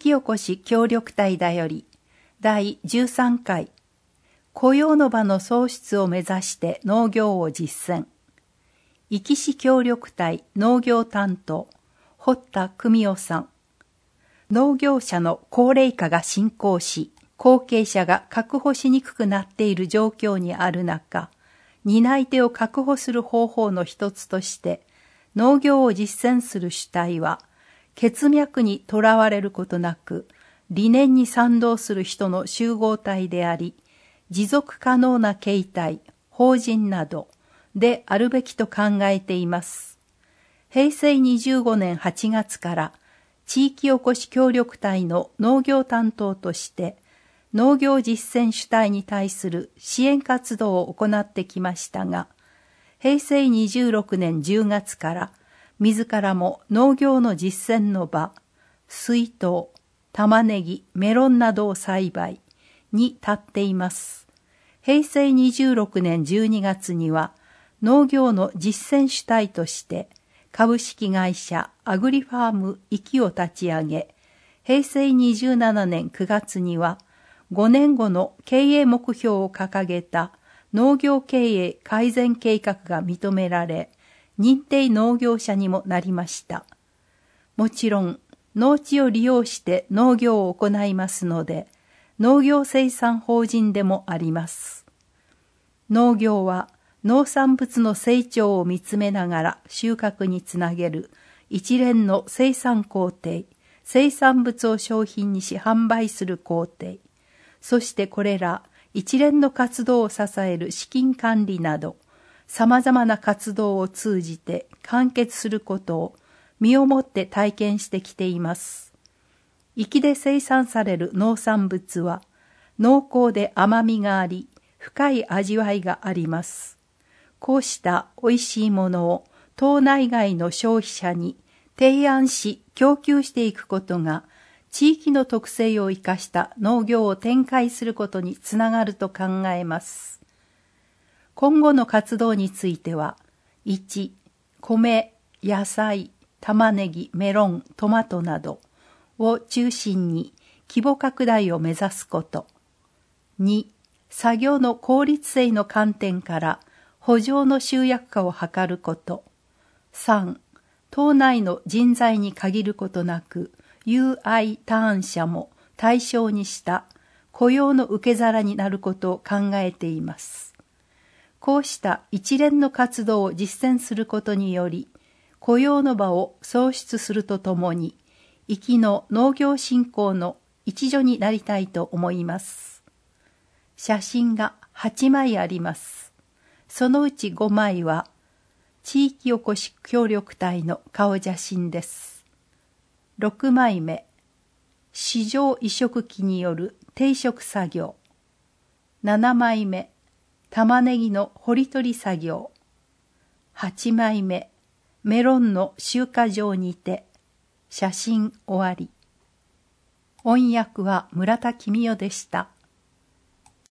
域おこし協力隊だより第13回雇用の場の創出を目指して農業を実践。壱岐市協力隊農業担当堀田久美夫さん。農業者の高齢化が進行し、後継者が確保しにくくなっている状況にある中、担い手を確保する方法の一つとして、農業を実践する主体は、血脈にとらわれることなく、理念に賛同する人の集合体であり、持続可能な形態、法人などであるべきと考えています。平成25年8月から地域おこし協力隊の農業担当として農業実践主体に対する支援活動を行ってきましたが、平成26年10月から自らも農業の実践の場、水筒、玉ねぎ、メロンなどを栽培に立っています。平成26年12月には農業の実践主体として株式会社アグリファーム壱岐を立ち上げ、平成27年9月には5年後の経営目標を掲げた農業経営改善計画が認められ、認定農業者にもなりました。もちろん、農地を利用して農業を行いますので、農業生産法人でもあります。農業は農産物の成長を見つめながら収穫につなげる一連の生産工程、生産物を商品にし販売する工程、そしてこれら一連の活動を支える資金管理など、様々な活動を通じて完結することを身をもって体験してきています。壱岐で生産される農産物は濃厚で甘みがあり、深い味わいがあります。こうした美味しいものを島内外の消費者に提案し供給していくことが地域の特性を生かした農業を展開することにつながると考えます。今後の活動については、1、米、野菜、玉ねぎ、メロン、トマトなどを中心に規模拡大を目指すこと。2、作業の効率性の観点から圃場の集約化を図ること。3、島内の人材に限ることなく、UI ターン者も対象にした雇用の受け皿になることを考えています。こうした一連の活動を実践することにより、雇用の場を創出するとともに、壱岐の農業振興の一助になりたいと思います。写真が8枚あります。そのうち5枚は、地域おこし協力隊の顔写真です。6枚目、市場移植機による定植作業。7枚目、玉ねぎの掘り取り作業。8枚目、メロンの集荷場にて。写真終わり。音訳は村田公代でした。